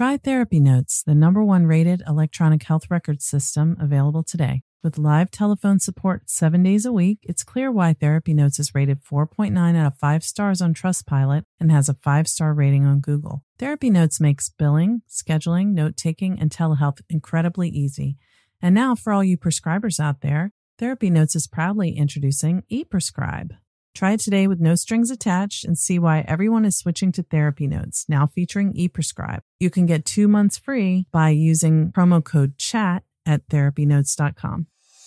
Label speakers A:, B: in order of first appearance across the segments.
A: Try Therapy Notes, the #1 rated electronic health record system available today. With live telephone support 7 days a week, it's clear why Therapy Notes is rated 4.9 out of 5 stars on Trustpilot and has a 5-star rating on Google. Therapy Notes makes billing, scheduling, note-taking, and telehealth incredibly easy. And now, for all you prescribers out there, Therapy Notes is proudly introducing ePrescribe. Try it today with no strings attached and see why everyone is switching to Therapy Notes, now featuring ePrescribe. You can get 2 months free by using promo code CHAT at therapynotes.com.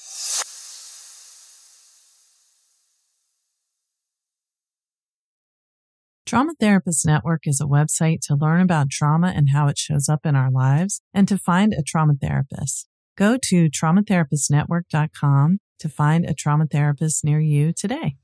A: Trauma Therapist Network is a website to learn about trauma and how it shows up in our lives and to find a trauma therapist. Go to traumatherapistnetwork.com to find a trauma therapist near you today.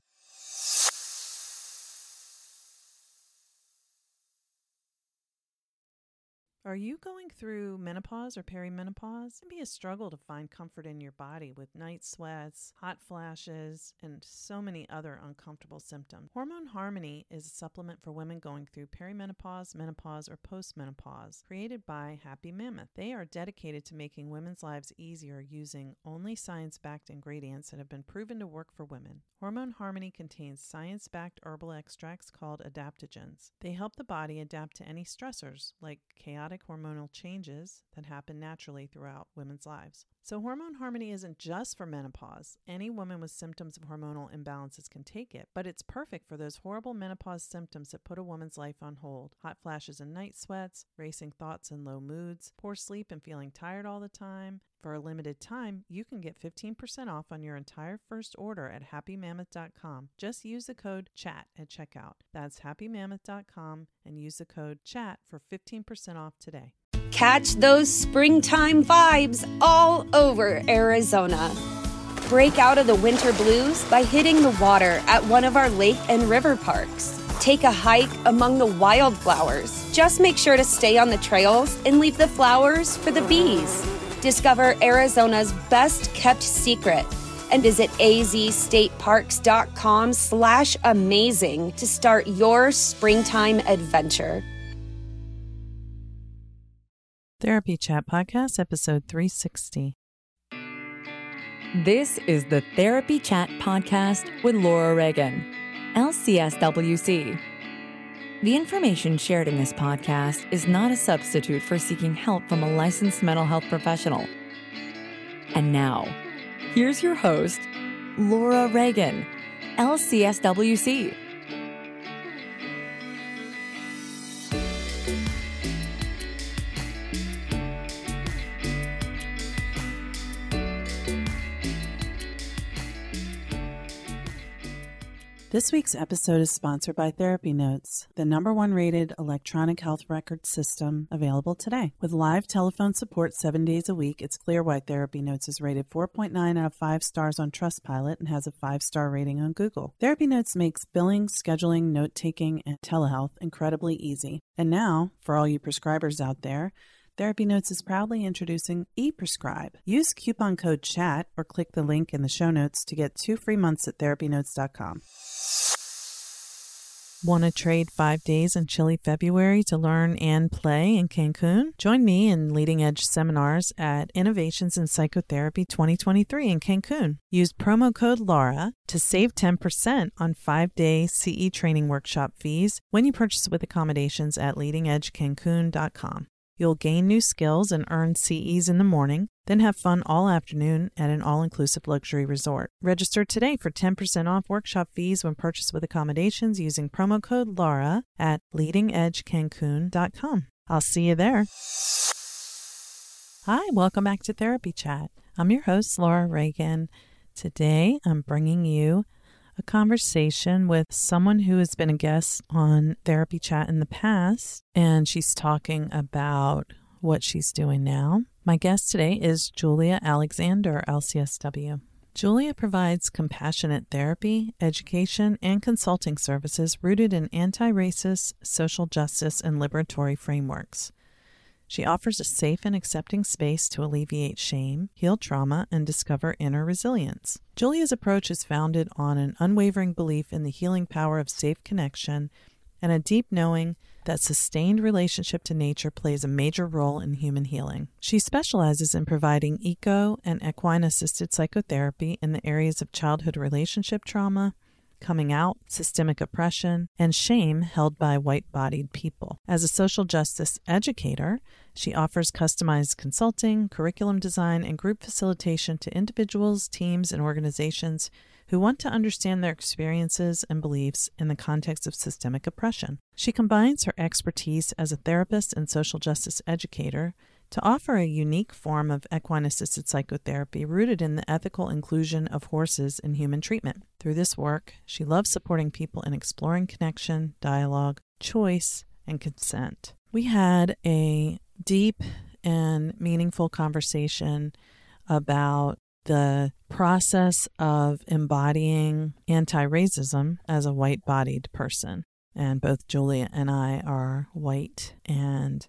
A: Are you going through menopause or perimenopause? It can be a struggle to find comfort in your body with night sweats, hot flashes, and so many other uncomfortable symptoms. Hormone Harmony is a supplement for women going through perimenopause, menopause, or postmenopause, created by Happy Mammoth. They are dedicated to making women's lives easier using only science-backed ingredients that have been proven to work for women. Hormone Harmony contains science-backed herbal extracts called adaptogens. They help the body adapt to any stressors, like chaotic hormonal changes that happen naturally throughout women's lives. So Hormone Harmony isn't just for menopause. Any woman with symptoms of hormonal imbalances can take it, but it's perfect for those horrible menopause symptoms that put a woman's life on hold. Hot flashes and night sweats, racing thoughts and low moods, poor sleep and feeling tired all the time. For a limited time, you can get 15% off on your entire first order at happymammoth.com. Just use the code CHAT at checkout. That's happymammoth.com and use the code CHAT for 15% off today.
B: Catch those springtime vibes all over Arizona. Break out of the winter blues by hitting the water at one of our lake and river parks. Take a hike among the wildflowers. Just make sure to stay on the trails and leave the flowers for the bees. Discover Arizona's best-kept secret and visit azstateparks.com/amazing to start your springtime adventure.
A: Therapy Chat Podcast, episode 360.
C: This is the Therapy Chat Podcast with Laura Reagan, LCSWC. The information shared in this podcast is not a substitute for seeking help from a licensed mental health professional. And now, here's your host, Laura Reagan, LCSWC.
A: This week's episode is sponsored by Therapy Notes, the #1 rated electronic health record system available today. With live telephone support 7 days a week, it's clear why Therapy Notes is rated 4.9 out of 5 stars on Trustpilot and has a 5-star rating on Google. Therapy Notes makes billing, scheduling, note-taking, and telehealth incredibly easy. And now, for all you prescribers out there, Therapy Notes is proudly introducing ePrescribe. Use coupon code CHAT or click the link in the show notes to get 2 free months at therapynotes.com. Want to trade 5 days in chilly February to learn and play in Cancun? Join me in Leading Edge seminars at Innovations in Psychotherapy 2023 in Cancun. Use promo code LAURA to save 10% on 5-day CE training workshop fees when you purchase with accommodations at leadingedgecancun.com. You'll gain new skills and earn CEs in the morning, then have fun all afternoon at an all-inclusive luxury resort. Register today for 10% off workshop fees when purchased with accommodations using promo code LAURA at leadingedgecancun.com. I'll see you there. Hi, welcome back to Therapy Chat. I'm your host, Laura Reagan. Today, I'm bringing you a conversation with someone who has been a guest on Therapy Chat in the past, and she's talking about what she's doing now. My guest today is Julia Alexander, LCSW. Julia provides compassionate therapy, education, and consulting services rooted in anti-racist, social justice, and liberatory frameworks. She offers a safe and accepting space to alleviate shame, heal trauma, and discover inner resilience. Julia's approach is founded on an unwavering belief in the healing power of safe connection and a deep knowing that sustained relationship to nature plays a major role in human healing. She specializes in providing eco and equine-assisted psychotherapy in the areas of childhood relationship trauma, coming out, systemic oppression, and shame held by white-bodied people. As a social justice educator, she offers customized consulting, curriculum design, and group facilitation to individuals, teams, and organizations who want to understand their experiences and beliefs in the context of systemic oppression. She combines her expertise as a therapist and social justice educator to offer a unique form of equine-assisted psychotherapy rooted in the ethical inclusion of horses in human treatment. Through this work, she loves supporting people in exploring connection, dialogue, choice, and consent. We had a deep and meaningful conversation about the process of embodying anti-racism as a white-bodied person. And both Julia and I are white, and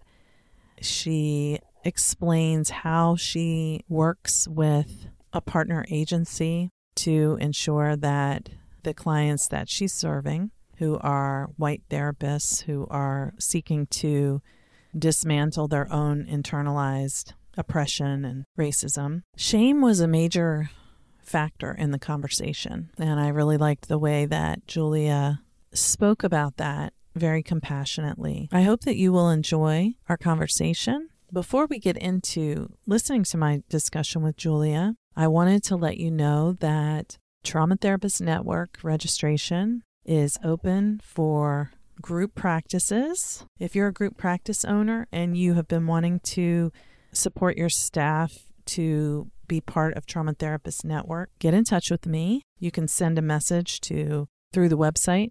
A: she explains how she works with a partner agency to ensure that the clients that she's serving, who are white therapists who are seeking to dismantle their own internalized oppression and racism. Shame was a major factor in the conversation, and I really liked the way that Julia spoke about that very compassionately. I hope that you will enjoy our conversation. Before we get into listening to my discussion with Julia, I wanted to let you know that Trauma Therapist Network registration is open for group practices. If you're a group practice owner and you have been wanting to support your staff to be part of Trauma Therapist Network, get in touch with me. You can send a message through the website,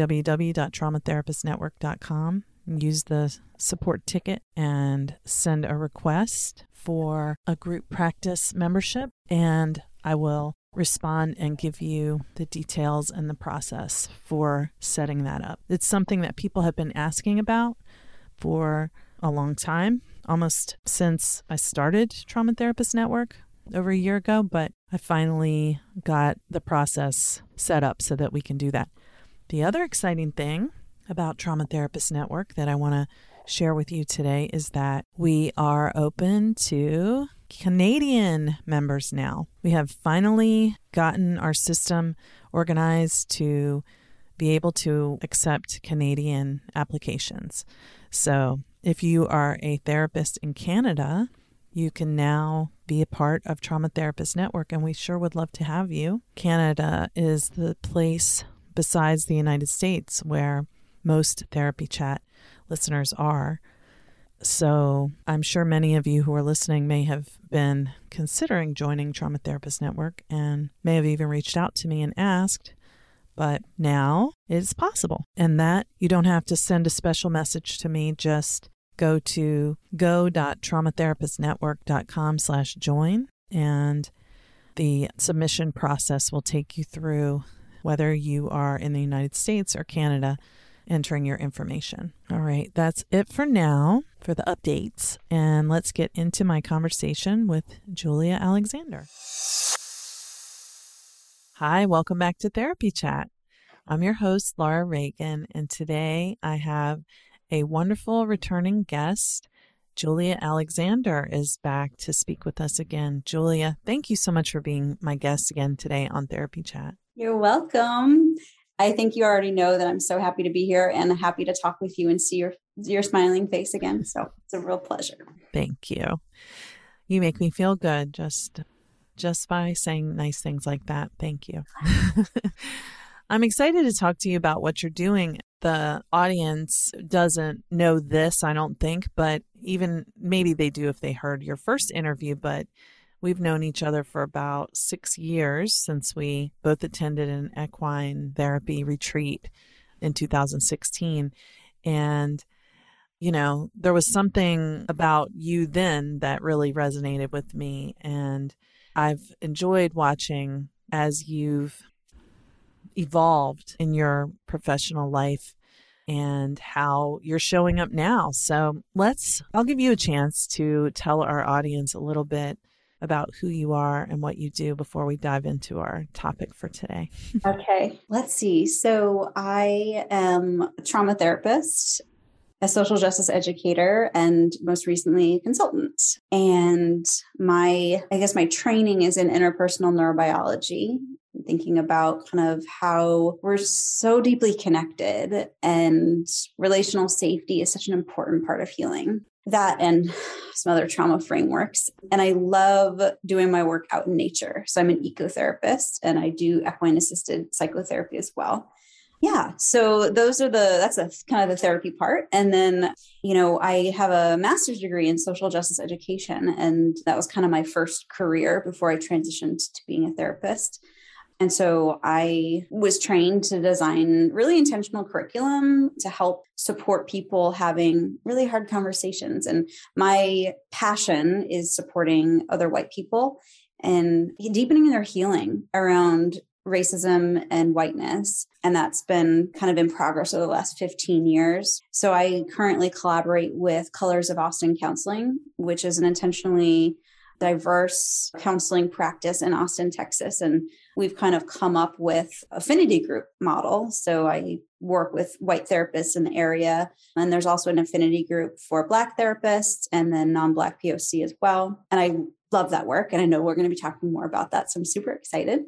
A: www.traumatherapistnetwork.com. Use the support ticket and send a request for a group practice membership, and I will respond and give you the details and the process for setting that up. It's something that people have been asking about for a long time, almost since I started Trauma Therapist Network over a year ago, but I finally got the process set up so that we can do that. The other exciting thing about Trauma Therapist Network that I want to share with you today is that we are open to Canadian members now. We have finally gotten our system organized to be able to accept Canadian applications. So if you are a therapist in Canada, you can now be a part of Trauma Therapist Network, and we sure would love to have you. Canada is the place besides the United States where most Therapy Chat listeners are. So I'm sure many of you who are listening may have been considering joining Trauma Therapist Network and may have even reached out to me and asked, but now it's possible. And that you don't have to send a special message to me, just go to go.traumatherapistnetwork.com/join, and the submission process will take you through whether you are in the United States or Canada, entering your information. All right, that's it for now for the updates, and let's get into my conversation with Julia Alexander. Hi, welcome back to Therapy Chat. I'm your host, Laura Reagan, and today I have a wonderful returning guest. Julia Alexander is back to speak with us again. Julia, thank you so much for being my guest again today on Therapy Chat.
D: You're welcome. I think you already know that I'm so happy to be here and happy to talk with you and see your smiling face again. So it's a real pleasure.
A: Thank you. You make me feel good just by saying nice things like that. Thank you. I'm excited to talk to you about what you're doing. The audience doesn't know this, I don't think, but even maybe they do if they heard your first interview, but we've known each other for about 6 years since we both attended an equine therapy retreat in 2016. And, you know, there was something about you then that really resonated with me. And I've enjoyed watching as you've evolved in your professional life and how you're showing up now. So I'll give you a chance to tell our audience a little bit about who you are and what you do before we dive into our topic for today.
D: Okay, let's see. So I am a trauma therapist. a social justice educator and most recently consultant. And I guess my training is in interpersonal neurobiology, thinking about kind of how we're so deeply connected and relational safety is such an important part of healing. That and some other trauma frameworks. And I love doing my work out in nature. So I'm an ecotherapist and I do equine assisted psychotherapy as well. Yeah. So that's kind of the therapy part. And then, I have a master's degree in social justice education. And that was kind of my first career before I transitioned to being a therapist. And so I was trained to design really intentional curriculum to help support people having really hard conversations. And my passion is supporting other white people and deepening their healing around racism and whiteness. And that's been kind of in progress over the last 15 years. So I currently collaborate with Colors of Austin Counseling, which is an intentionally diverse counseling practice in Austin, Texas. And we've kind of come up with affinity group model. So I work with white therapists in the area. And there's also an affinity group for Black therapists and then non-Black POC as well. And I love that work. And I know we're going to be talking more about that. So I'm super excited.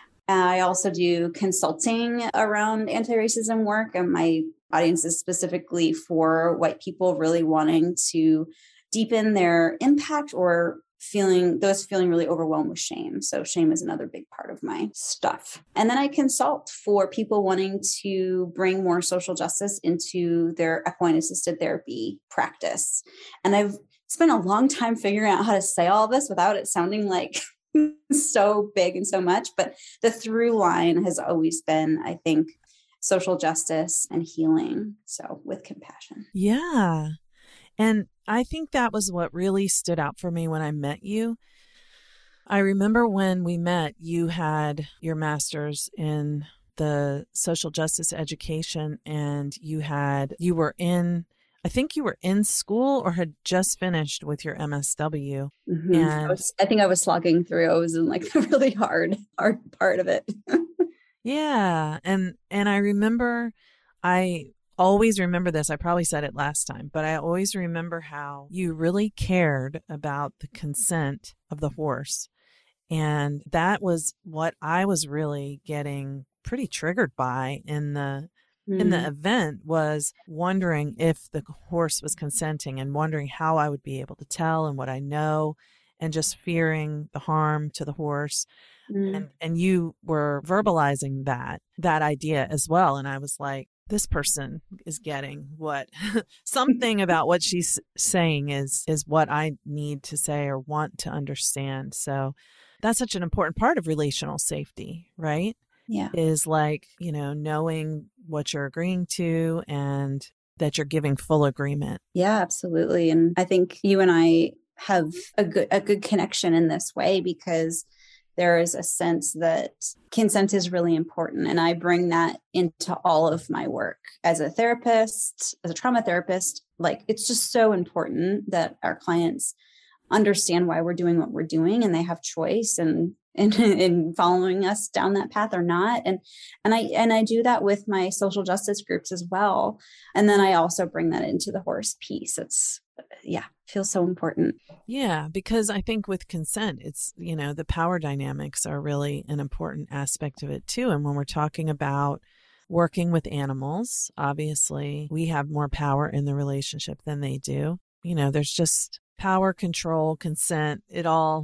D: I also do consulting around anti-racism work. And my audience is specifically for white people really wanting to deepen their impact or feeling really overwhelmed with shame. So shame is another big part of my stuff. And then I consult for people wanting to bring more social justice into their equine assisted therapy practice. And I've spent a long time figuring out how to say all this without it sounding like so big and so much. But the through line has always been, I think, social justice and healing. So with compassion.
A: Yeah. And I think that was what really stood out for me when I met you. I remember when we met, you had your master's in the social justice education and you were in school or had just finished with your MSW.
D: Mm-hmm.
A: And
D: I think I was slogging through. I was in like the really hard part of it.
A: Yeah. And I remember, I always remember this. I probably said it last time, but I always remember how you really cared about the consent of the horse. And that was what I was really getting pretty triggered by in the event, was wondering if the horse was consenting and wondering how I would be able to tell and what I know, and just fearing the harm to the horse. And you were verbalizing that idea as well. And I was like, this person is getting what something about what she's saying is what I need to say or want to understand. So that's such an important part of relational safety, right?
D: Yeah.
A: Is like, knowing what you're agreeing to and that you're giving full agreement.
D: Yeah, absolutely. And I think you and I have a good connection in this way because there is a sense that consent is really important. And I bring that into all of my work as a therapist, as a trauma therapist. Like, it's just so important that our clients understand why we're doing what we're doing and they have choice and in following us down that path or not. And I do that with my social justice groups as well. And then I also bring that into the horse piece. Feels so important.
A: Yeah, because I think with consent, it's, the power dynamics are really an important aspect of it too. And when we're talking about working with animals, obviously we have more power in the relationship than they do. There's just power, control, consent, it all,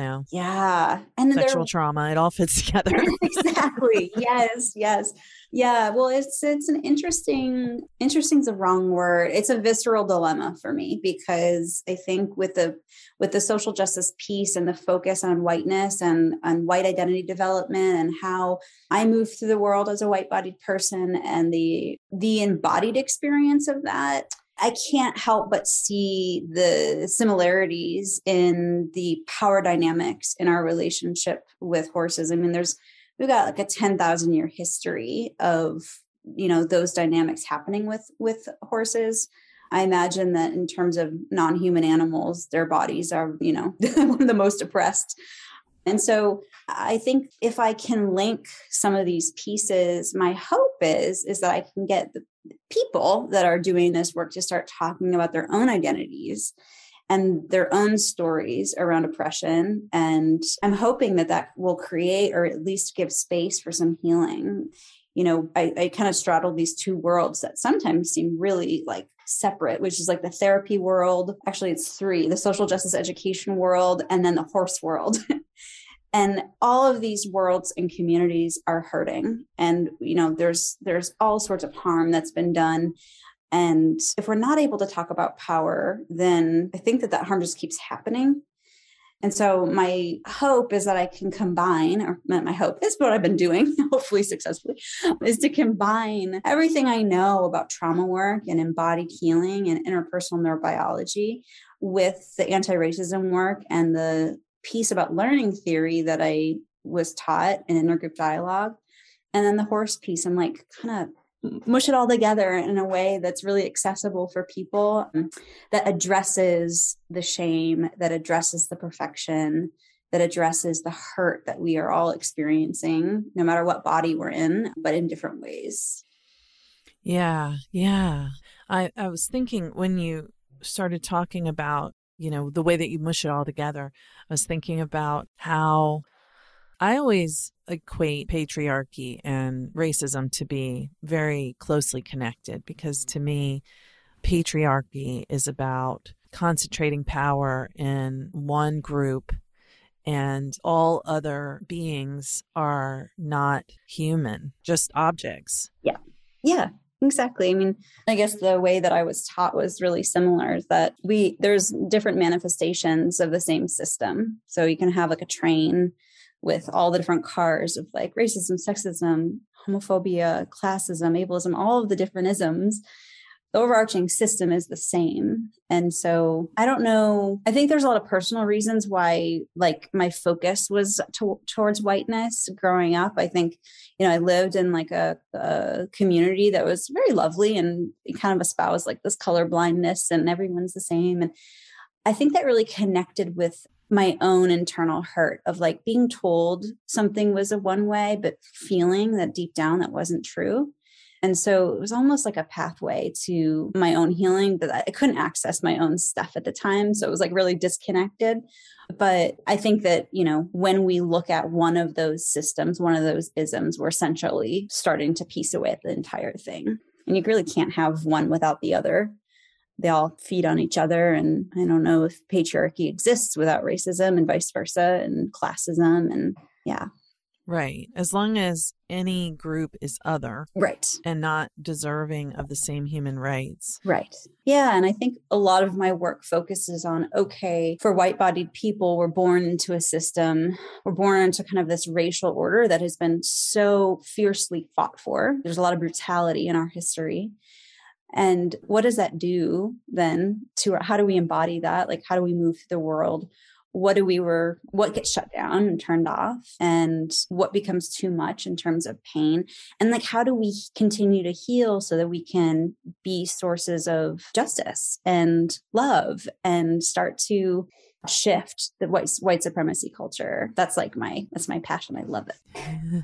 D: Yeah. And
A: sexual trauma, it all fits together.
D: Exactly. Yes. Yeah. Well, it's an interesting is a wrong word. It's a visceral dilemma for me because I think with the social justice piece and the focus on whiteness and on white identity development and how I move through the world as a white-bodied person and the embodied experience of that, I can't help but see the similarities in the power dynamics in our relationship with horses. I mean, we've got like a 10,000 year history of, those dynamics happening with horses. I imagine that in terms of non-human animals, their bodies are, one of the most oppressed. And so I think if I can link some of these pieces, my hope is that I can get people that are doing this work to start talking about their own identities and their own stories around oppression. And I'm hoping that that will create, or at least give space for some healing. You know, I kind of straddle these two worlds that sometimes seem really like separate, which is like the therapy world. Actually, it's three: the social justice education world, and then the horse world. And all of these worlds and communities are hurting. And, you know, there's all sorts of harm that's been done. And if we're not able to talk about power, then I think that harm just keeps happening. And so my hope is that I can combine, or not my hope, it's what I've been doing, hopefully successfully, is to combine everything I know about trauma work and embodied healing and interpersonal neurobiology with the anti-racism work and the piece about learning theory that I was taught in intergroup dialogue. And then the horse piece, I'm like kind of mush it all together in a way that's really accessible for people, that addresses the shame, that addresses the perfection, that addresses the hurt that we are all experiencing, no matter what body we're in, but in different ways.
A: Yeah. Yeah. I was thinking when you started talking about, you know, the way that you mush it all together, I was thinking about how I always equate patriarchy and racism to be very closely connected, because to me, patriarchy is about concentrating power in one group, and all other beings are not human, just objects.
D: Yeah. Yeah. Exactly. I mean, I guess the way that I was taught was really similar, is that there's different manifestations of the same system. So you can have like a train with all the different cars of like racism, sexism, homophobia, classism, ableism, all of the different isms. The overarching system is the same. And so I don't know. I think there's a lot of personal reasons why like my focus was towards whiteness growing up. I think, you know, I lived in like a community that was very lovely and kind of espoused like this color blindness and everyone's the same. And I think that really connected with my own internal hurt of like being told something was a one way, but feeling that deep down that wasn't true. And so it was almost like a pathway to my own healing, but I couldn't access my own stuff at the time. So it was like really disconnected. But I think that, you know, when we look at one of those systems, one of those isms, we're essentially starting to piece away at the entire thing. And you really can't have one without the other. They all feed on each other. And I don't know if patriarchy exists without racism, and vice versa, and classism. And yeah.
A: Right. As long as any group is other.
D: Right.
A: And not deserving of the same human rights.
D: Right. Yeah. And I think a lot of my work focuses on, okay, for white-bodied people, we're born into a system, we're born into kind of this racial order that has been so fiercely fought for. There's a lot of brutality in our history. And what does that do then to how do we embody that? Like, how do we move through the world? What gets shut down and turned off, and what becomes too much in terms of pain? And like, how do we continue to heal so that we can be sources of justice and love and start to shift the white supremacy culture? That's my passion. I love it.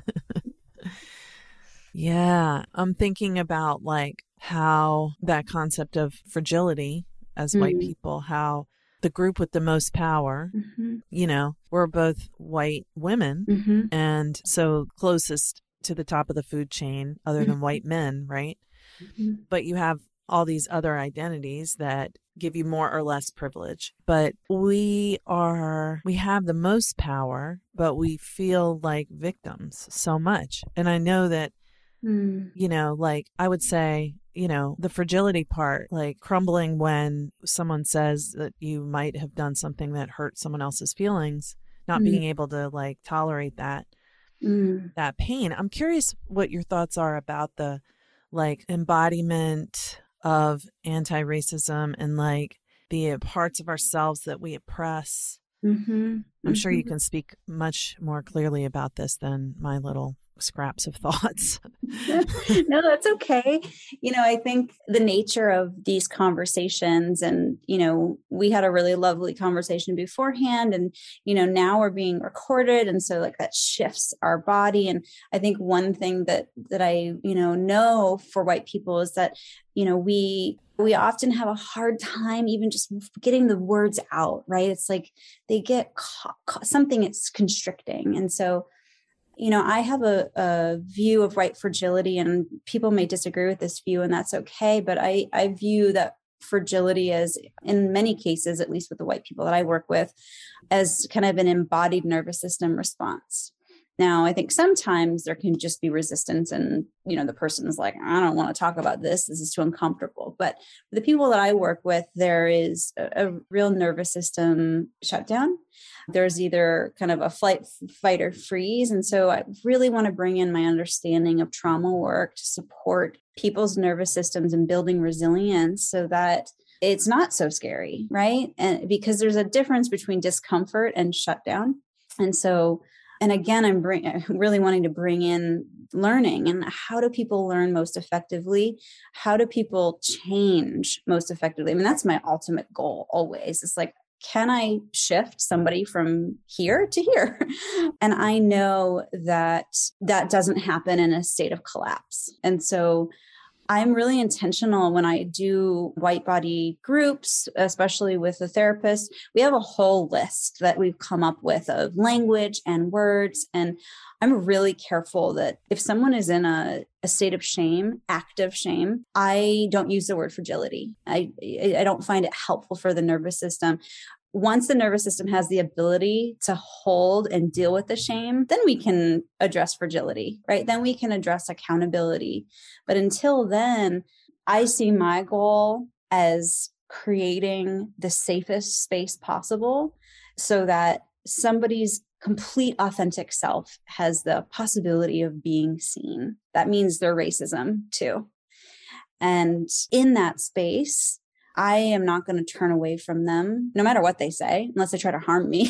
A: Yeah. I'm thinking about like how that concept of fragility as white people, how the group with the most power, you know, we're both white women, and so closest to the top of the food chain other than white men, right? But you have all these other identities that give you more or less privilege. But we have the most power, but we feel like victims so much. And I know that, you know, like I would say, you know, the fragility part, like crumbling when someone says that you might have done something that hurt someone else's feelings, not being able to like tolerate that pain. I'm curious what your thoughts are about the like embodiment of anti-racism and like the parts of ourselves that we oppress. I'm sure you can speak much more clearly about this than my little scraps of thoughts.
D: No, that's okay. I think the nature of these conversations, and, we had a really lovely conversation beforehand, and, now we're being recorded. And so like that shifts our body. And I think one thing that I, know for white people is that, we often have a hard time even just getting the words out, right? It's like they get something, it's constricting. And so, I have a view of white fragility, and people may disagree with this view, and that's okay. But I view that fragility as, in many cases, at least with the white people that I work with, as kind of an embodied nervous system response. Now, I think sometimes there can just be resistance, and, the person is like, I don't want to talk about this. This is too uncomfortable. But for the people that I work with, there is a real nervous system shutdown. There's either kind of a flight, fight, or freeze. And so I really want to bring in my understanding of trauma work to support people's nervous systems and building resilience so that it's not so scary, right? And because there's a difference between discomfort and shutdown. And again, I'm really wanting to bring in learning, and how do people learn most effectively? How do people change most effectively? I mean, that's my ultimate goal always. It's like, can I shift somebody from here to here? And I know that doesn't happen in a state of collapse. And so I'm really intentional when I do white body groups, especially with a therapist. We have a whole list that we've come up with of language and words. And I'm really careful that if someone is in a state of shame, active shame, I don't use the word fragility. I don't find it helpful for the nervous system. Once the nervous system has the ability to hold and deal with the shame, then we can address fragility, right? Then we can address accountability. But until then, I see my goal as creating the safest space possible so that somebody's complete authentic self has the possibility of being seen. That means their racism too. And in that space, I am not going to turn away from them, no matter what they say, unless they try to harm me.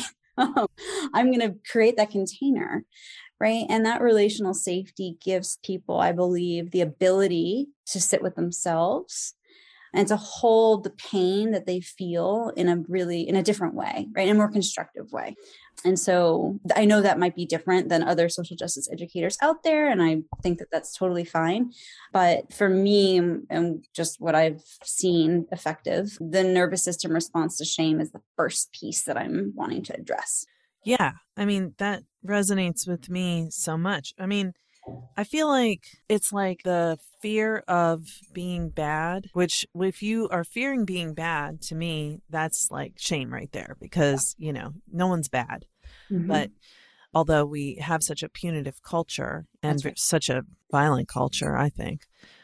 D: I'm going to create that container, right? And that relational safety gives people, I believe, the ability to sit with themselves and to hold the pain that they feel in a different way, right? In a more constructive way. And so I know that might be different than other social justice educators out there. And I think that that's totally fine. But for me, and just what I've seen effective, the nervous system response to shame is the first piece that I'm wanting to address.
A: Yeah. I mean, that resonates with me so much. I mean, I feel like it's like the fear of being bad, which if you are fearing being bad, to me, that's like shame right there because, no one's bad. Mm-hmm. But although we have such a punitive culture and such a violent culture, I think,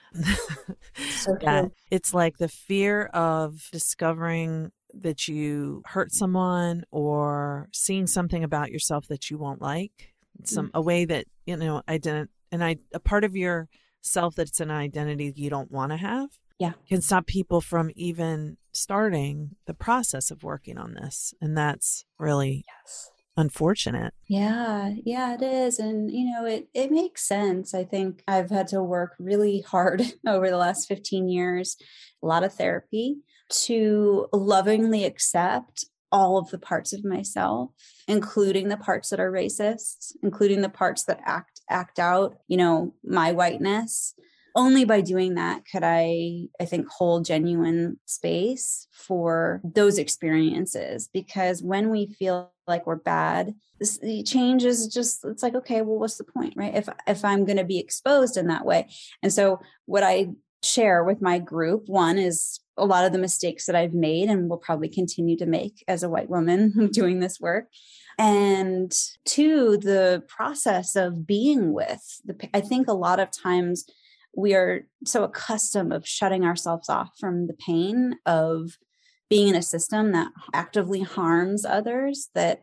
D: so
A: that it's like the fear of discovering that you hurt someone or seeing something about yourself that you won't like. A way that, a part of your self that's an identity you don't want to have can stop people from even starting the process of working on this. And that's really unfortunate.
D: Yeah, it is. And, it makes sense. I think I've had to work really hard over the last 15 years, a lot of therapy, to lovingly accept all of the parts of myself, including the parts that are racist, including the parts that act out, my whiteness. Only by doing that could I think, hold genuine space for those experiences. Because when we feel like we're bad, the change is just, it's like, okay, well, what's the point, right? If I'm going to be exposed in that way. And so what I share with my group, one is a lot of the mistakes that I've made and will probably continue to make as a white woman doing this work. And two, the process of being with I think a lot of times we are so accustomed of shutting ourselves off from the pain of being in a system that actively harms others that,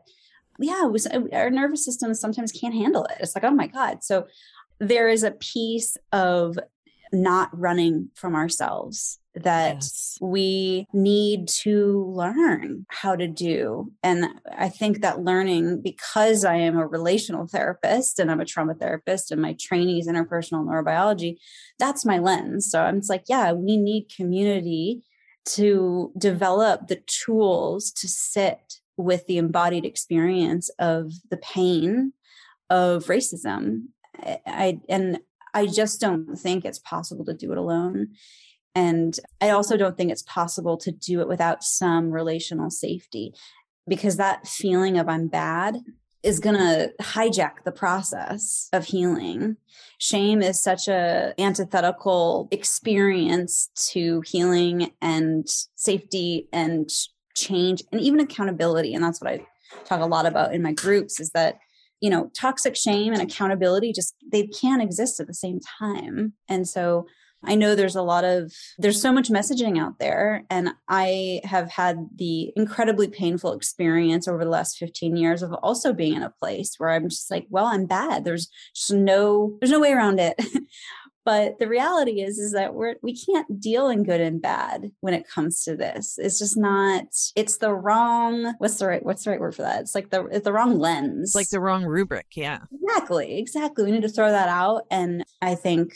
D: our nervous system sometimes can't handle it. It's like, oh my God. So there is a piece of not running from ourselves that
A: Yes.
D: we need to learn how to do. And I think that learning, because I am a relational therapist and I'm a trauma therapist and my training is interpersonal neurobiology, that's my lens. So I'm just like, yeah, we need community to develop the tools to sit with the embodied experience of the pain of racism. I just don't think it's possible to do it alone. And I also don't think it's possible to do it without some relational safety, because that feeling of I'm bad is going to hijack the process of healing. Shame is such a antithetical experience to healing and safety and change and even accountability. And that's what I talk a lot about in my groups, is that, toxic shame and accountability, they can't exist at the same time. And so I know there's so much messaging out there, and I have had the incredibly painful experience over the last 15 years of also being in a place where I'm just like, well, I'm bad. There's no way around it. But the reality is that we can't deal in good and bad when it comes to this. It's just not, it's the wrong, what's the right word for that? It's like it's the wrong lens.
A: It's like the wrong rubric. Yeah.
D: Exactly. We need to throw that out. And I think,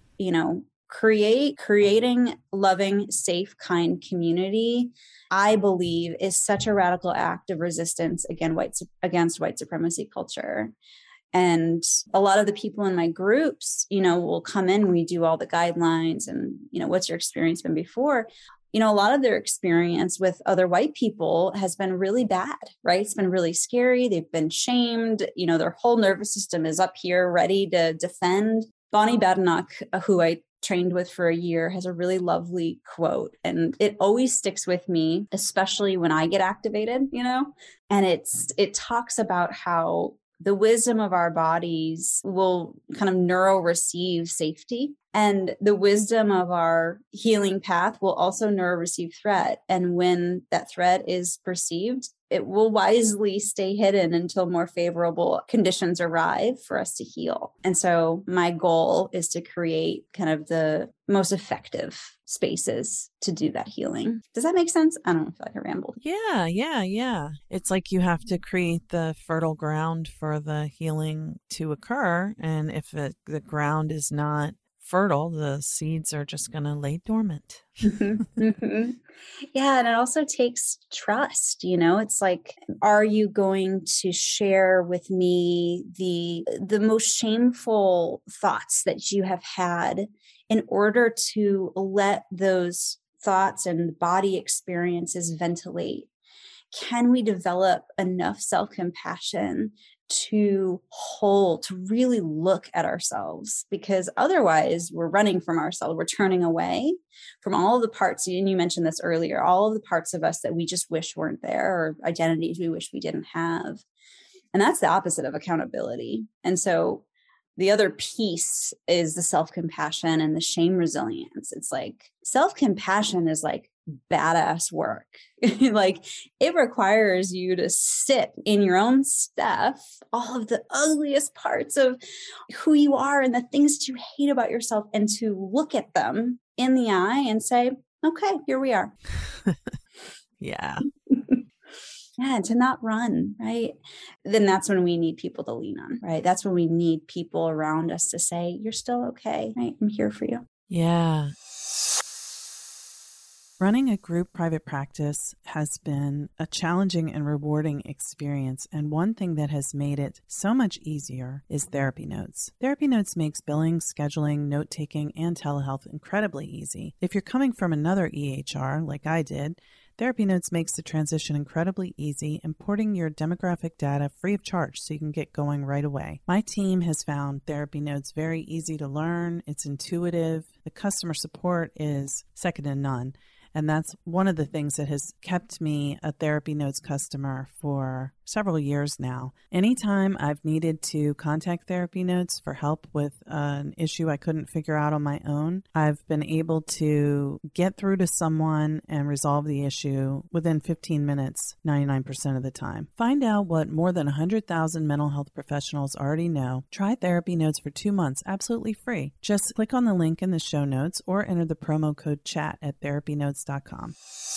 D: creating loving, safe, kind community, I believe, is such a radical act of resistance against white supremacy culture. And a lot of the people in my groups, will come in, we do all the guidelines and, what's your experience been before? A lot of their experience with other white people has been really bad, right? It's been really scary. They've been shamed. Their whole nervous system is up here ready to defend. Bonnie Badenoch, who I trained with for a year, has a really lovely quote, and it always sticks with me, especially when I get activated, and it talks about how the wisdom of our bodies will kind of neuro-receive safety, and the wisdom of our healing path will also neuro-receive threat. And when that threat is perceived, it will wisely stay hidden until more favorable conditions arrive for us to heal. And so my goal is to create kind of the most effective spaces to do that healing. Does that make sense? I don't know, I feel like I rambled.
A: Yeah. It's like you have to create the fertile ground for the healing to occur. And if the ground is not fertile, the seeds are just going to lay dormant.
D: Mm-hmm. Yeah. And it also takes trust. It's like, are you going to share with me the most shameful thoughts that you have had in order to let those thoughts and body experiences ventilate? Can we develop enough self-compassion to really look at ourselves? Because otherwise we're running from ourselves. We're turning away from all of the parts, and you mentioned this earlier, all of the parts of us that we just wish weren't there, or identities we wish we didn't have. And that's the opposite of accountability. And so the other piece is the self-compassion and the shame resilience. It's like self-compassion is like badass work. Like, it requires you to sit in your own stuff, all of the ugliest parts of who you are and the things that you hate about yourself, and to look at them in the eye and say, okay, here we are.
A: Yeah.
D: Yeah, and to not run, right? Then that's when we need people to lean on, right? That's when we need people around us to say, you're still okay, right? I'm here for you.
A: Yeah. Running a group private practice has been a challenging and rewarding experience, and one thing that has made it so much easier is Therapy Notes. Therapy Notes makes billing, scheduling, note-taking, and telehealth incredibly easy. If you're coming from another EHR, like I did, Therapy Notes makes the transition incredibly easy, importing your demographic data free of charge so you can get going right away. My team has found Therapy Notes very easy to learn. It's intuitive. The customer support is second to none. And that's one of the things that has kept me a Therapy Notes customer for several years now. Anytime I've needed to contact Therapy Notes for help with an issue I couldn't figure out on my own, I've been able to get through to someone and resolve the issue within 15 minutes, 99% of the time. Find out what more than 100,000 mental health professionals already know. Try Therapy Notes for 2 months absolutely free. Just click on the link in the show notes or enter the promo code CHAT at therapynotes.com.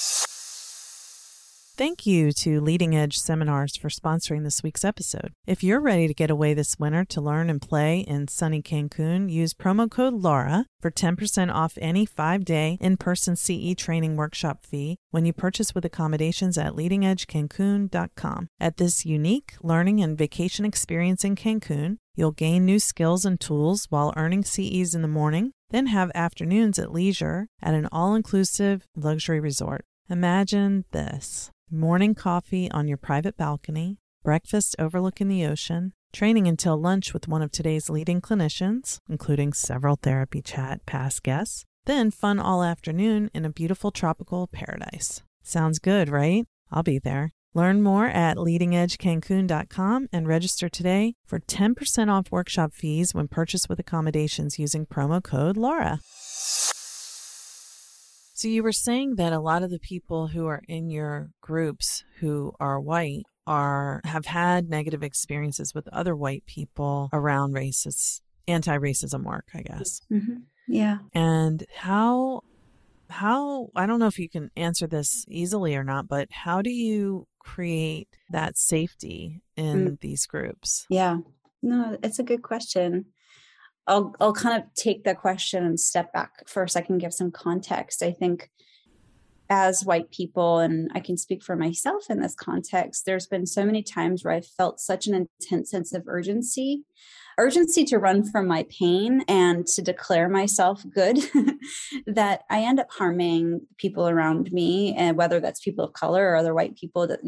A: Thank you to Leading Edge Seminars for sponsoring this week's episode. If you're ready to get away this winter to learn and play in sunny Cancun, use promo code LAURA for 10% off any 5-day in-person CE training workshop fee when you purchase with accommodations at leadingedgecancun.com. At this unique learning and vacation experience in Cancun, you'll gain new skills and tools while earning CEs in the morning, then have afternoons at leisure at an all-inclusive luxury resort. Imagine this. Morning coffee on your private balcony, breakfast overlooking the ocean, training until lunch with one of today's leading clinicians, including several Therapy Chat past guests, then fun all afternoon in a beautiful tropical paradise. Sounds good, right? I'll be there. Learn more at leadingedgecancun.com and register today for 10% off workshop fees when purchased with accommodations using promo code LAURA. So you were saying that a lot of the people who are in your groups who are white have had negative experiences with other white people around anti-racism work, I guess.
D: Mm-hmm. Yeah.
A: And how, I don't know if you can answer this easily or not, but how do you create that safety in these groups?
D: Yeah. No, it's a good question. I'll kind of take the question and step back for a second, give some context. I think as white people, and I can speak for myself in this context, there's been so many times where I've felt such an intense sense of urgency to run from my pain and to declare myself good that I end up harming people around me, and whether that's people of color or other white people that,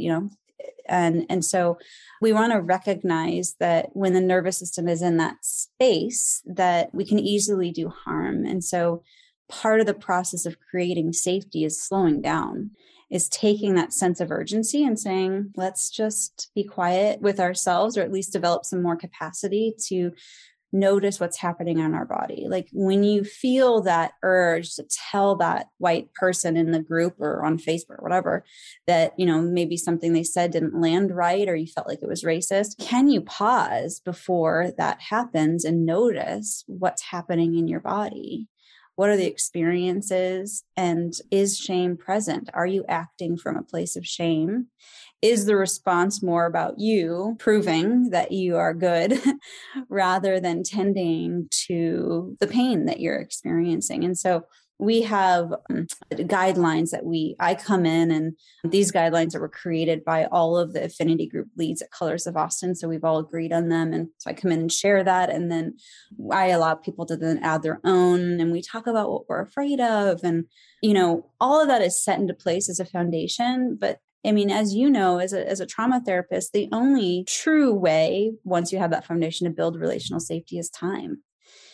D: and so we want to recognize that when the nervous system is in that space, that we can easily do harm. And so part of the process of creating safety is slowing down, is taking that sense of urgency and saying, let's just be quiet with ourselves, or at least develop some more capacity to notice what's happening on our body. Like when you feel that urge to tell that white person in the group or on Facebook or whatever, that, maybe something they said didn't land right, or you felt like it was racist, can you pause before that happens and notice what's happening in your body? What are the experiences? And is shame present? Are you acting from a place of shame? Is the response more about you proving that you are good rather than tending to the pain that you're experiencing? And so we have guidelines that I come in, and these guidelines that were created by all of the affinity group leads at Colors of Austin. So we've all agreed on them. And so I come in and share that. And then I allow people to then add their own. And we talk about what we're afraid of. And, all of that is set into place as a foundation. But as you know, as a trauma therapist, the only true way, once you have that foundation to build relational safety, is time.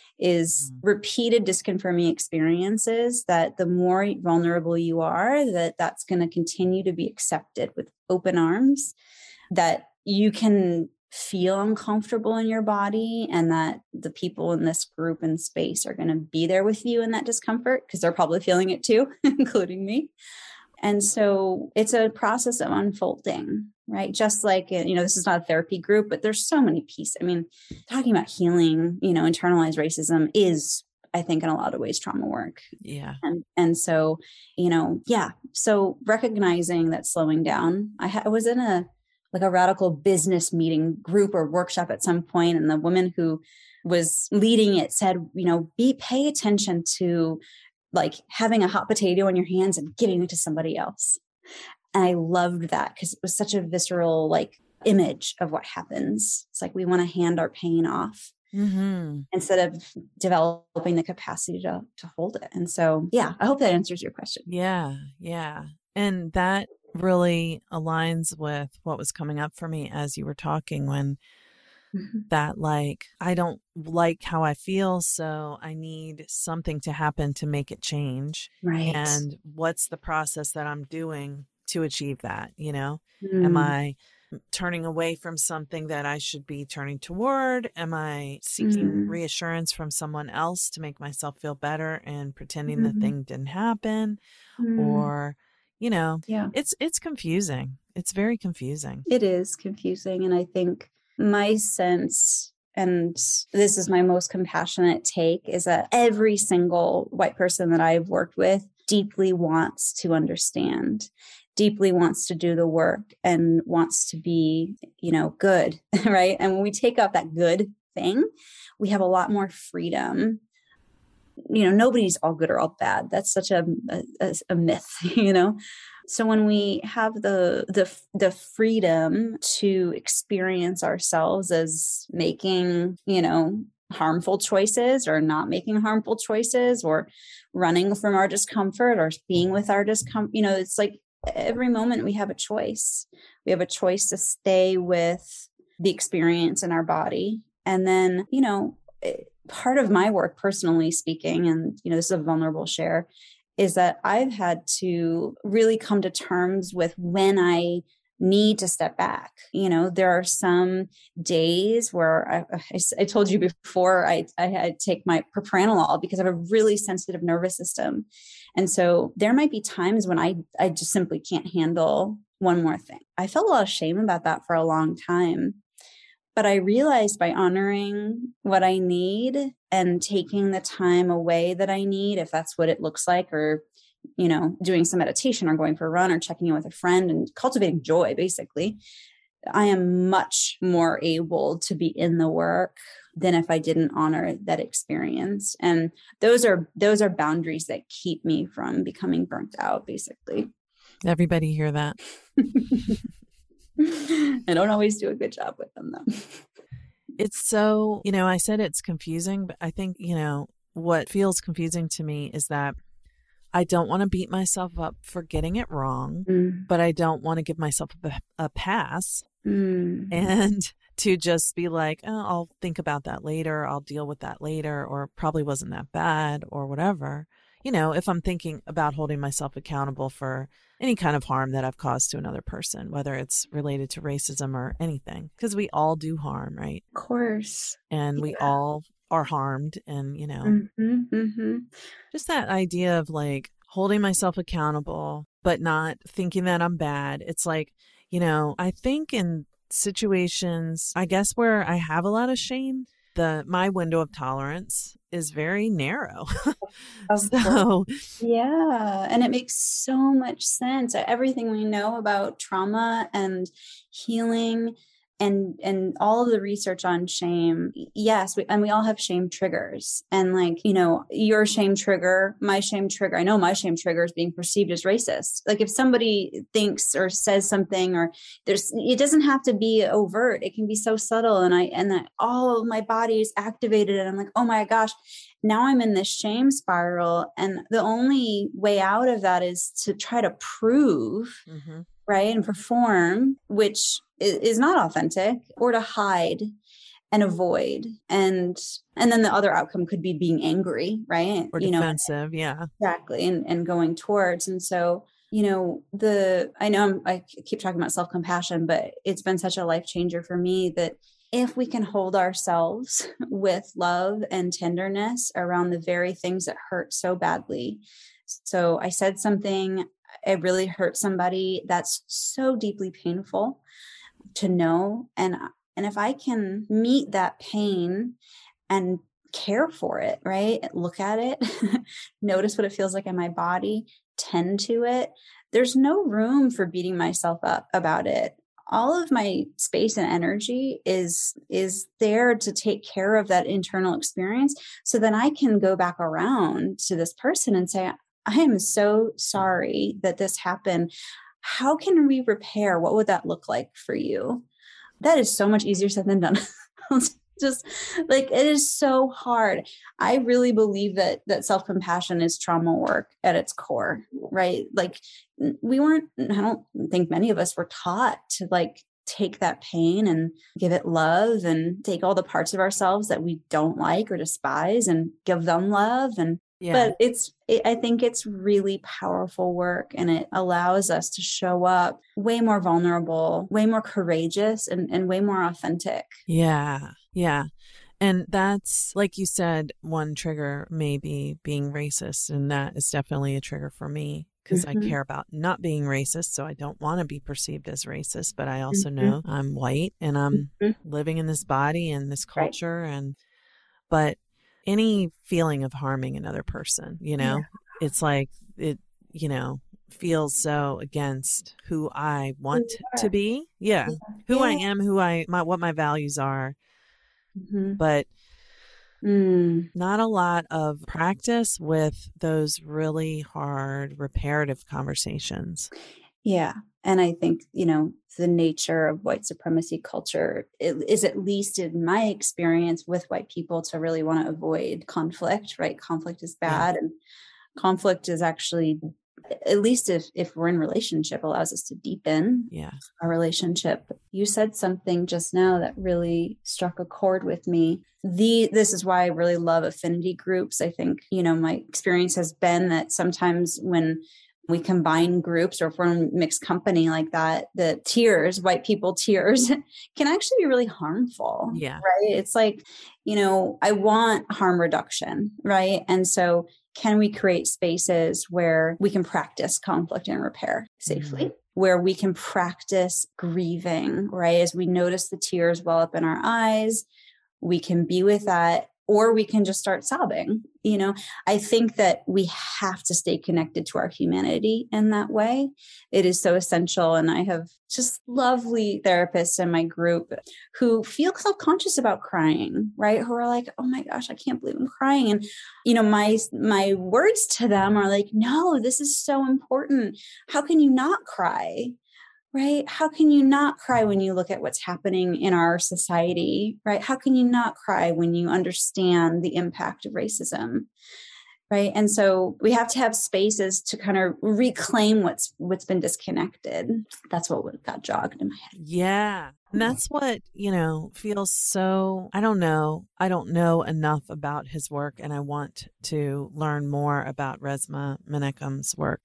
D: Is repeated disconfirming experiences that the more vulnerable you are, that's going to continue to be accepted with open arms, that you can feel uncomfortable in your body, and that the people in this group and space are going to be there with you in that discomfort because they're probably feeling it too, including me. And so it's a process of unfolding, right? Just like, this is not a therapy group, but there's so many pieces. Talking about healing, internalized racism is, I think, in a lot of ways, trauma work.
A: Yeah.
D: And so, so recognizing that slowing down, I was in a radical business meeting group or workshop at some point, and the woman who was leading it said, pay attention to like having a hot potato in your hands and giving it to somebody else. And I loved that because it was such a visceral image of what happens. It's like we want to hand our pain off instead of developing the capacity to hold it. And so, I hope that answers your question.
A: Yeah. Yeah. And that really aligns with what was coming up for me as you were talking, when that I don't like how I feel, so I need something to happen to make it change.
D: Right.
A: And what's the process that I'm doing to achieve that? Am I turning away from something that I should be turning toward? Am I seeking reassurance from someone else to make myself feel better and pretending the thing didn't happen? Or,
D: Yeah.
A: it's confusing. It's very confusing.
D: It is confusing. And I think my sense, and this is my most compassionate take, is that every single white person that I've worked with deeply wants to understand, deeply wants to do the work, and wants to be, good, right? And when we take up that good thing, we have a lot more freedom. Nobody's all good or all bad. That's such a myth, So when we have the freedom to experience ourselves as making, harmful choices or not making harmful choices, or running from our discomfort or being with our discomfort, it's like every moment we have a choice. We have a choice to stay with the experience in our body. And then, part of my work, personally speaking, and, this is a vulnerable share, is that I've had to really come to terms with when I need to step back. There are some days where I told you before, I take my propranolol because I have a really sensitive nervous system. And so there might be times when I just simply can't handle one more thing. I felt a lot of shame about that for a long time. But I realized by honoring what I need and taking the time away that I need, if that's what it looks like, or doing some meditation or going for a run or checking in with a friend and cultivating joy, basically, I am much more able to be in the work than if I didn't honor that experience. And those are boundaries that keep me from becoming burnt out, basically.
A: Everybody hear that?
D: I don't always do a good job with them, though.
A: It's so, I said it's confusing, but I think, what feels confusing to me is that I don't want to beat myself up for getting it wrong, but I don't want to give myself a pass and to just be like, oh, I'll think about that later. I'll deal with that later, or probably wasn't that bad or whatever. If I'm thinking about holding myself accountable for any kind of harm that I've caused to another person, whether it's related to racism or anything, because we all do harm, right?
D: Of course.
A: And we all are harmed. And, just that idea of like holding myself accountable, but not thinking that I'm bad. It's like, I think in situations, I guess, where I have a lot of shame, my window of tolerance is very narrow. So
D: yeah. And it makes so much sense. Everything we know about trauma and healing and all of the research on shame. Yes. We all have shame triggers, and like, your shame trigger, my shame trigger. I know my shame trigger is being perceived as racist. Like if somebody thinks or says something, or it doesn't have to be overt. It can be so subtle. And all of my body is activated. And I'm like, oh my gosh, now I'm in this shame spiral. And the only way out of that is to try to prove, right, and perform, which is not authentic, or to hide and avoid. And then the other outcome could be being angry, right?
A: Or defensive. Yeah,
D: exactly. And going towards. And so, I keep talking about self-compassion, but it's been such a life changer for me that if we can hold ourselves with love and tenderness around the very things that hurt so badly. So I said something, it really hurt somebody. That's so deeply painful to know. And if I can meet that pain and care for it, right? Look at it, notice what it feels like in my body, tend to it. There's no room for beating myself up about it. All of my space and energy is there to take care of that internal experience, so then I can go back around to this person and say, I am so sorry that this happened. How can we repair? What would that look like for you? That is so much easier said than done. Just like, it is so hard. I really believe that self-compassion is trauma work at its core, right? Like I don't think many of us were taught to like take that pain and give it love, and take all the parts of ourselves that we don't like or despise and give them love. And But I think it's really powerful work, and it allows us to show up way more vulnerable, way more courageous, and way more authentic.
A: Yeah. Yeah. And that's, like you said, one trigger may be being racist. And that is definitely a trigger for me because I care about not being racist. So I don't want to be perceived as racist. But I also know I'm white and I'm living in this body and this culture. But any feeling of harming another person, it's like it, feels so against who I want to be. Yeah. Who I am, what my values are. But not a lot of practice with those really hard reparative conversations.
D: Yeah. And I think, the nature of white supremacy culture is, at least in my experience with white people, to really want to avoid conflict, right? Conflict is bad. And conflict is actually, at least if we're in relationship, allows us to deepen our relationship. You said something just now that really struck a chord with me. This is why I really love affinity groups. I think, my experience has been that sometimes when we combine groups, or if we're in mixed company like that, the tears, white people tears, can actually be really harmful.
A: Yeah.
D: Right. It's like, I want harm reduction. Right. And so can we create spaces where we can practice conflict and repair safely, where we can practice grieving, right? As we notice the tears well up in our eyes, we can be with that, or we can just start sobbing. I think that we have to stay connected to our humanity in that way. It is so essential. And I have just lovely therapists in my group who feel self-conscious about crying, right? Who are like, oh my gosh, I can't believe I'm crying. And, my words to them are like, no, this is so important. How can you not cry? Right? How can you not cry when you look at what's happening in our society? Right? How can you not cry when you understand the impact of racism? Right? And so we have to have spaces to kind of reclaim what's been disconnected. That's what got jogged in my head.
A: Yeah. And that's what, feels so, I don't know enough about his work, and I want to learn more about Resmaa Menakem's work.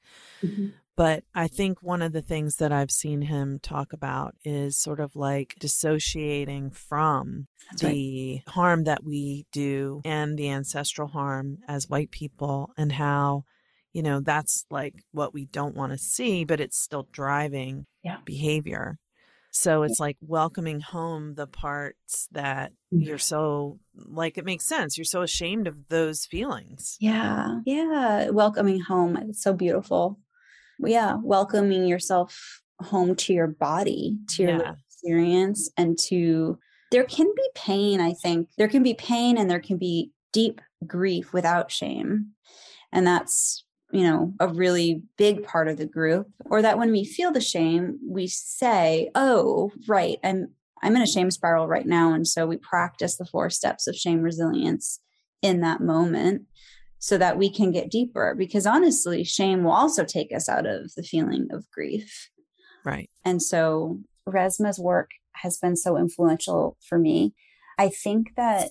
A: But I think one of the things that I've seen him talk about is sort of like dissociating from the harm that we do and the ancestral harm as white people, and how, that's like what we don't want to see, but it's still driving behavior. So it's like welcoming home the parts that you're so, like, it makes sense. You're so ashamed of those feelings.
D: Yeah. Yeah. Welcoming home. It's so beautiful. Yeah. Welcoming yourself home to your body, to your experience, and there can be pain. I think there can be pain, and there can be deep grief without shame. And that's, a really big part of the group. Or that when we feel the shame, we say, oh, right, I'm in a shame spiral right now. And so we practice the 4 steps of shame resilience in that moment, so that we can get deeper, because honestly, shame will also take us out of the feeling of grief.
A: Right.
D: And so Resmaa's work has been so influential for me. I think that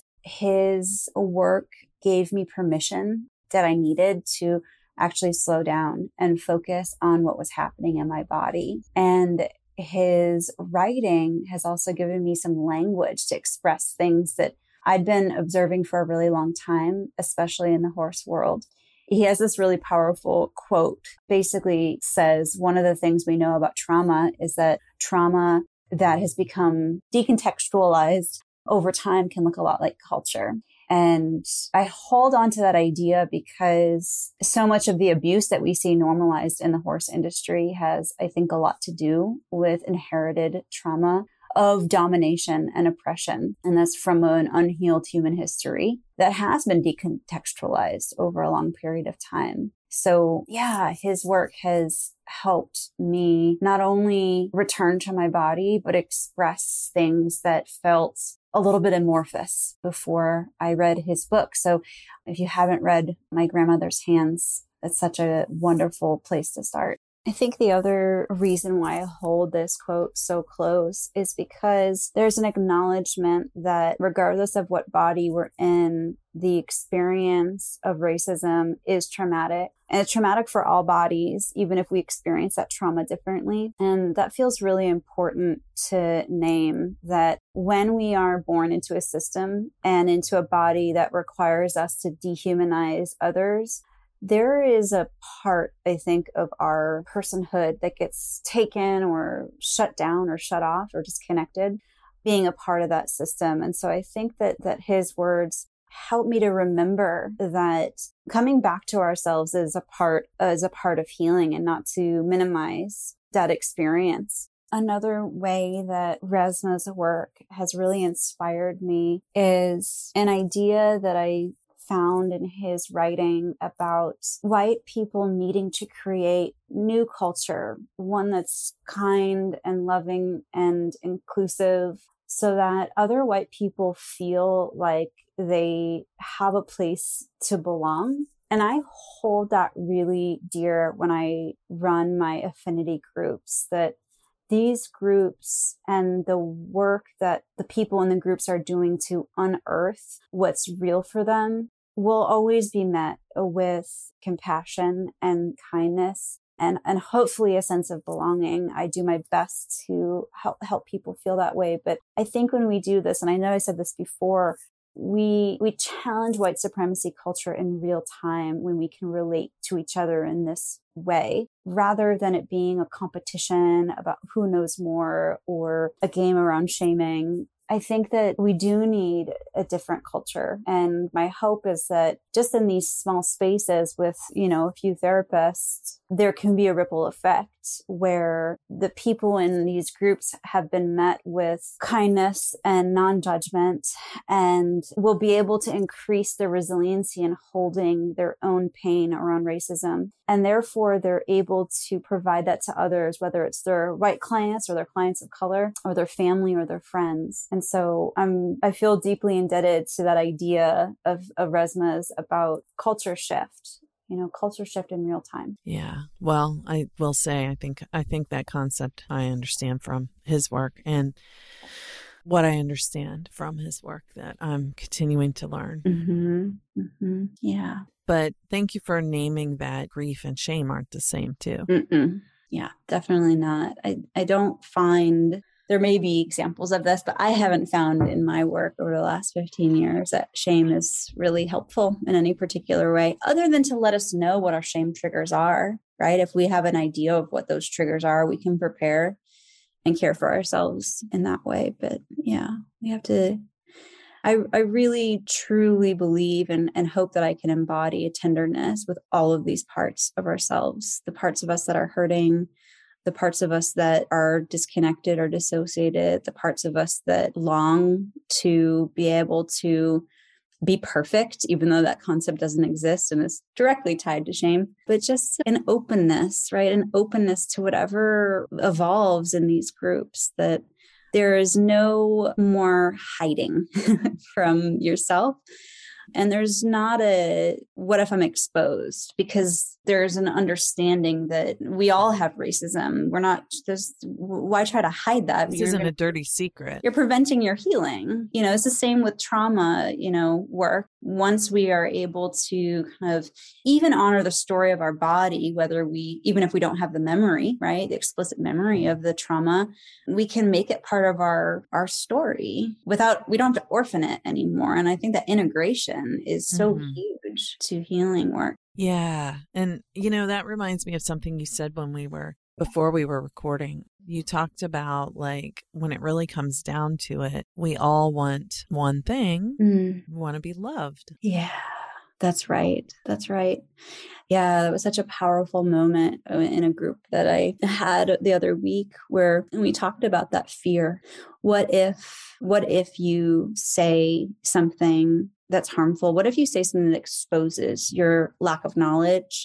D: his work gave me permission that I needed to actually slow down and focus on what was happening in my body. And his writing has also given me some language to express things that I'd been observing for a really long time, especially in the horse world. He has this really powerful quote, basically says, one of the things we know about trauma is that trauma that has become decontextualized over time can look a lot like culture. And I hold on to that idea because so much of the abuse that we see normalized in the horse industry has, I think, a lot to do with inherited trauma of domination and oppression. And that's from an unhealed human history that has been decontextualized over a long period of time. So yeah, his work has helped me not only return to my body, but express things that felt a little bit amorphous before I read his book. So if you haven't read My Grandmother's Hands, it's such a wonderful place to start. I think the other reason why I hold this quote so close is because there's an acknowledgement that regardless of what body we're in, the experience of racism is traumatic. And it's traumatic for all bodies, even if we experience that trauma differently. And that feels really important to name, that when we are born into a system and into a body that requires us to dehumanize others, there is a part, I think, of our personhood that gets taken or shut down or shut off or disconnected, being a part of that system. And so I think that his words help me to remember that coming back to ourselves is a part of healing, and not to minimize that experience. Another way that Resmaa's work has really inspired me is an idea that I found in his writing about white people needing to create new culture, one that's kind and loving and inclusive, so that other white people feel like they have a place to belong. And I hold that really dear when I run my affinity groups, that these groups and the work that the people in the groups are doing to unearth what's real for them will always be met with compassion and kindness and hopefully a sense of belonging. I do my best to help people feel that way. But I think when we do this, and I know I said this before, we challenge white supremacy culture in real time when we can relate to each other in this way, rather than it being a competition about who knows more or a game around shaming. I think that we do need a different culture. And my hope is that just in these small spaces with, a few therapists, there can be a ripple effect where the people in these groups have been met with kindness and non-judgment, and will be able to increase their resiliency in holding their own pain around racism. And therefore, they're able to provide that to others, whether it's their white clients or their clients of color or their family or their friends. And so I feel deeply indebted to that idea of Resmaa's about culture shift. Culture shift in real time.
A: Yeah. Well, I will say, I think that concept I understand from his work, and what I understand from his work that I'm continuing to learn.
D: Mm-hmm. Mm-hmm. Yeah.
A: But thank you for naming that grief and shame aren't the same too.
D: Mm-mm. Yeah, definitely not. I don't find, there may be examples of this, but I haven't found in my work over the last 15 years that shame is really helpful in any particular way, other than to let us know what our shame triggers are, right? If we have an idea of what those triggers are, we can prepare and care for ourselves in that way. But yeah, we have to, I really truly believe and hope that I can embody a tenderness with all of these parts of ourselves, the parts of us that are hurting, the parts of us that are disconnected or dissociated, the parts of us that long to be able to be perfect, even though that concept doesn't exist and is directly tied to shame, but just an openness, right? An openness to whatever evolves in these groups, that there is no more hiding from yourself. And there's not a, what if I'm exposed? Because there's an understanding that we all have racism. We're not just, why try to hide that?
A: This isn't a dirty secret.
D: You're preventing your healing. It's the same with trauma, work. Once we are able to kind of even honor the story of our body, even if we don't have the memory, right? The explicit memory of the trauma, we can make it part of our story we don't have to orphan it anymore. And I think that integration is so huge to healing work.
A: Yeah. And, that reminds me of something you said before we were recording. You talked about, like, when it really comes down to it, we all want one thing. We want to be loved.
D: Yeah, that's right. That's right. Yeah, that was such a powerful moment in a group that I had the other week where we talked about that fear. What if you say something that's harmful? What if you say something that exposes your lack of knowledge,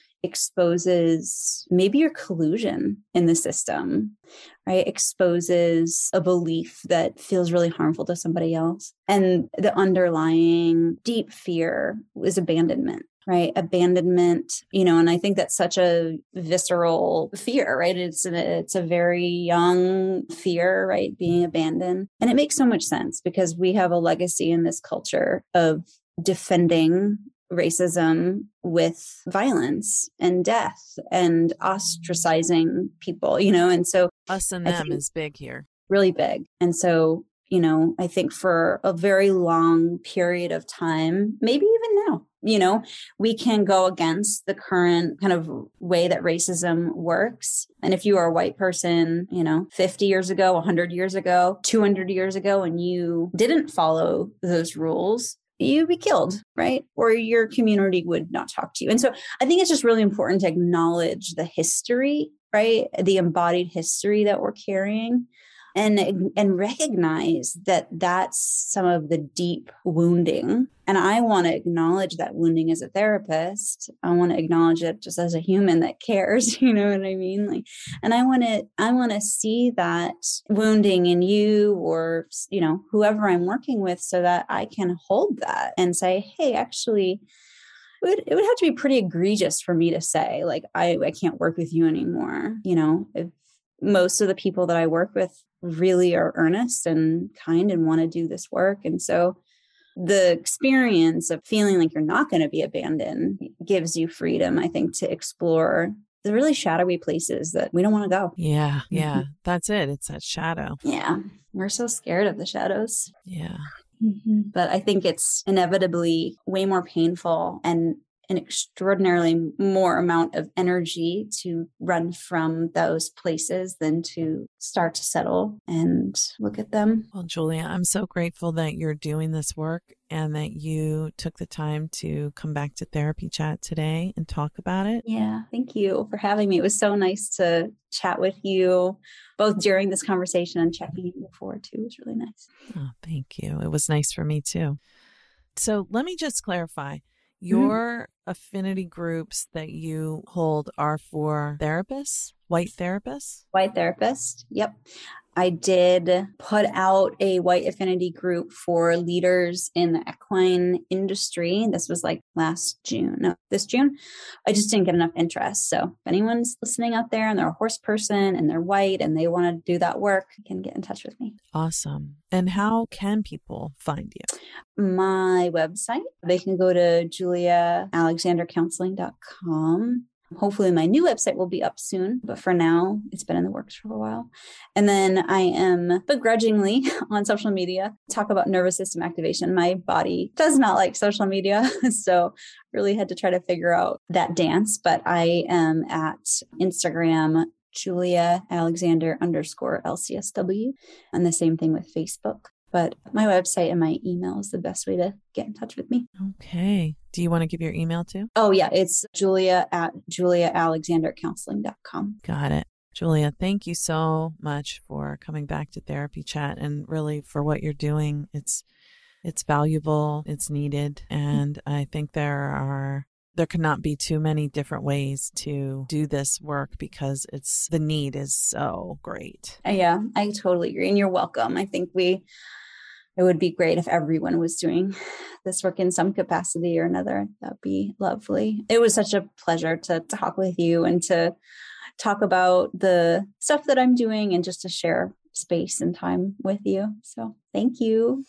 D: exposes maybe your collusion in the system, right? Exposes a belief that feels really harmful to somebody else. And the underlying deep fear is abandonment, right? Abandonment, and I think that's such a visceral fear, right? It's a very young fear, right? Being abandoned. And it makes so much sense because we have a legacy in this culture of defending racism with violence and death and ostracizing people, and so
A: us and them is big here.
D: Really big. And so, I think for a very long period of time, maybe even now, we can go against the current kind of way that racism works. And if you are a white person, 50 years ago, 100 years ago, 200 years ago, and you didn't follow those rules, you'd be killed, right? Or your community would not talk to you. And so I think it's just really important to acknowledge the history, right? The embodied history that we're carrying. And recognize that that's some of the deep wounding. And I want to acknowledge that wounding as a therapist. I want to acknowledge it just as a human that cares, you know what I mean? And I want to see that wounding in you or, whoever I'm working with so that I can hold that and say, hey, actually, it would have to be pretty egregious for me to say, I can't work with you anymore. If most of the people that I work with really are earnest and kind and want to do this work. And so the experience of feeling like you're not going to be abandoned gives you freedom, I think, to explore the really shadowy places that we don't want to go.
A: Yeah. Yeah. That's it. It's that shadow.
D: Yeah. We're so scared of the shadows.
A: Yeah.
D: But I think it's inevitably way more painful and an extraordinarily more amount of energy to run from those places than to start to settle and look at them.
A: Well, Julia, I'm so grateful that you're doing this work and that you took the time to come back to Therapy Chat today and talk about it.
D: Yeah, thank you for having me. It was so nice to chat with you both during this conversation and checking in before too. It was really nice.
A: Oh, thank you. It was nice for me too. So let me just clarify. Your affinity groups that you hold are for therapists, white therapists?
D: White therapists, yep. I did put out a white affinity group for leaders in the equine industry. This was this June. I just didn't get enough interest. So if anyone's listening out there and they're a horse person and they're white and they want to do that work, you can get in touch with me.
A: Awesome. And how can people find you?
D: My website, they can go to juliaalexandercounseling.com. Hopefully my new website will be up soon, but for now it's been in the works for a while. And then I am begrudgingly on social media, talk about nervous system activation. My body does not like social media. So really had to try to figure out that dance, but I am at Instagram, JuliaAlexander_LCSW, and the same thing with Facebook. But my website and my email is the best way to get in touch with me.
A: Okay. Do you want to give your email too?
D: Oh, yeah. It's julia@juliaalexandercounseling.com.
A: Got it. Julia, thank you so much for coming back to Therapy Chat and really for what you're doing. It's valuable, it's needed, and I think there cannot be too many different ways to do this work because the need is so great.
D: Yeah, I totally agree. And you're welcome. I think it would be great if everyone was doing this work in some capacity or another. That'd be lovely. It was such a pleasure to talk with you and to talk about the stuff that I'm doing and just to share space and time with you. So thank you.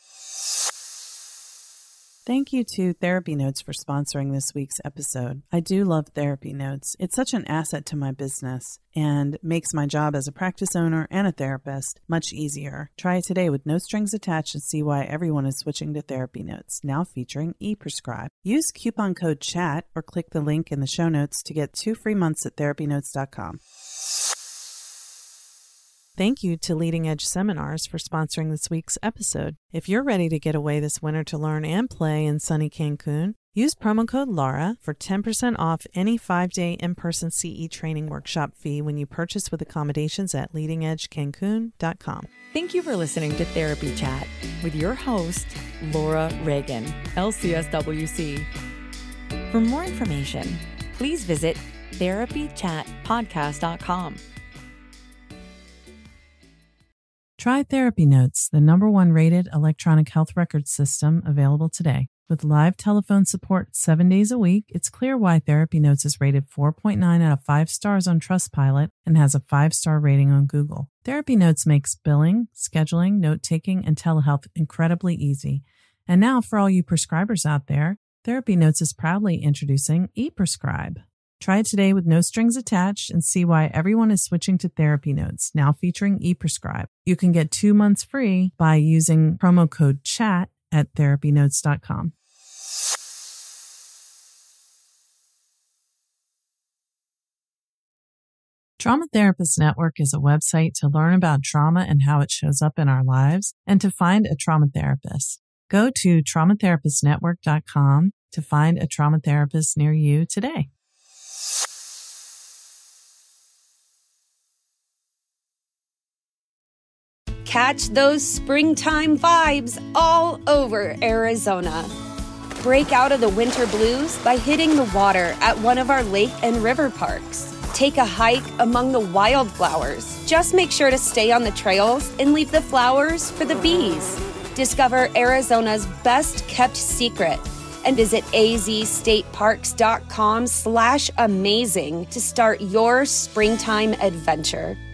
A: Thank you to Therapy Notes for sponsoring this week's episode. I do love Therapy Notes. It's such an asset to my business and makes my job as a practice owner and a therapist much easier. Try it today with no strings attached and see why everyone is switching to Therapy Notes, now featuring ePrescribe. Use coupon code CHAT or click the link in the show notes to get 2 free months at therapynotes.com. Thank you to Leading Edge Seminars for sponsoring this week's episode. If you're ready to get away this winter to learn and play in sunny Cancun, use promo code LAURA for 10% off any 5-day in-person CE training workshop fee when you purchase with accommodations at leadingedgecancun.com.
C: Thank you for listening to Therapy Chat with your host, Laura Reagan, LCSWC. For more information, please visit therapychatpodcast.com.
A: Try Therapy Notes, the #1 rated electronic health record system available today. With live telephone support 7 days a week, it's clear why Therapy Notes is rated 4.9 out of 5 stars on Trustpilot and has a 5-star rating on Google. Therapy Notes makes billing, scheduling, note-taking, and telehealth incredibly easy. And now, for all you prescribers out there, Therapy Notes is proudly introducing ePrescribe. Try it today with no strings attached and see why everyone is switching to Therapy Notes, now featuring ePrescribe. You can get 2 months free by using promo code CHAT at therapynotes.com. Trauma Therapist Network is a website to learn about trauma and how it shows up in our lives and to find a trauma therapist. Go to traumatherapistnetwork.com to find a trauma therapist near you today.
B: Catch those springtime vibes all over Arizona. Break out of the winter blues by hitting the water at one of our lake and river parks. Take a hike among the wildflowers. Just make sure to stay on the trails and leave the flowers for the bees. Discover Arizona's best kept secret and visit azstateparks.com/amazing to start your springtime adventure.